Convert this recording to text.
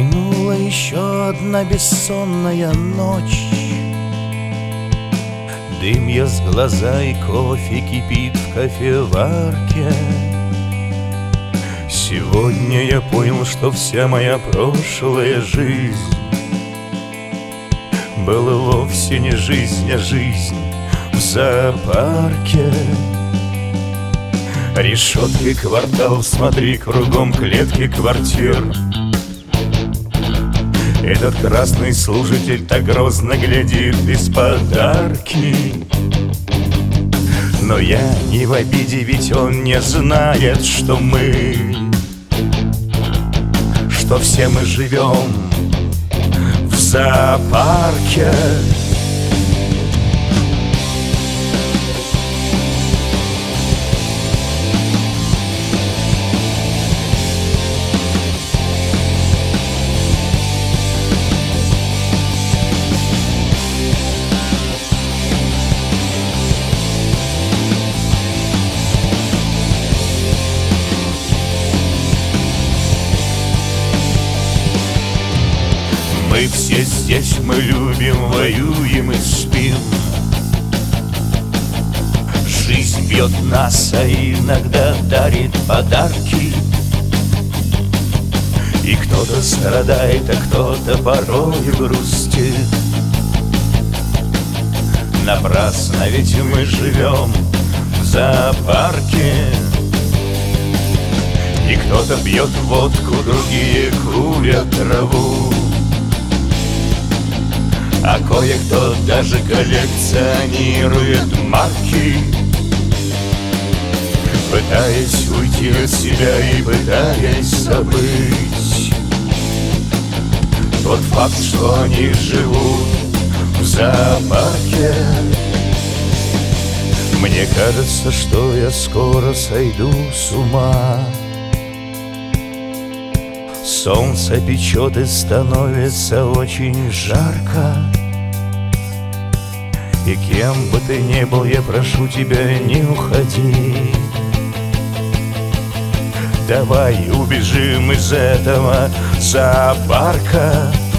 Минула еще одна бессонная ночь. Дым ест глаза и кофе кипит в кофеварке. Сегодня я понял, что вся моя прошлая жизнь была вовсе не жизнь, а жизнь в зоопарке. Решетки квартал, смотри, кругом клетки квартир. Этот красный служитель так грозно глядит из-под арки. Но я не в обиде, ведь он не знает, что все мы живем в зоопарке. Мы все здесь, мы любим, воюем и спим. Жизнь бьет нас, а иногда дарит подарки. И кто-то страдает, а кто-то порой грустит. Напрасно, ведь мы живем в зоопарке. И кто-то пьет водку, другие курят траву. А кое-кто даже коллекционирует марки, пытаясь уйти от себя и пытаясь забыть тот факт, что они живут в зоопарке. Мне кажется, что я скоро сойду с ума. Солнце печет и становится очень жарко. И кем бы ты ни был, я прошу тебя, не уходи. Давай убежим из этого зоопарка.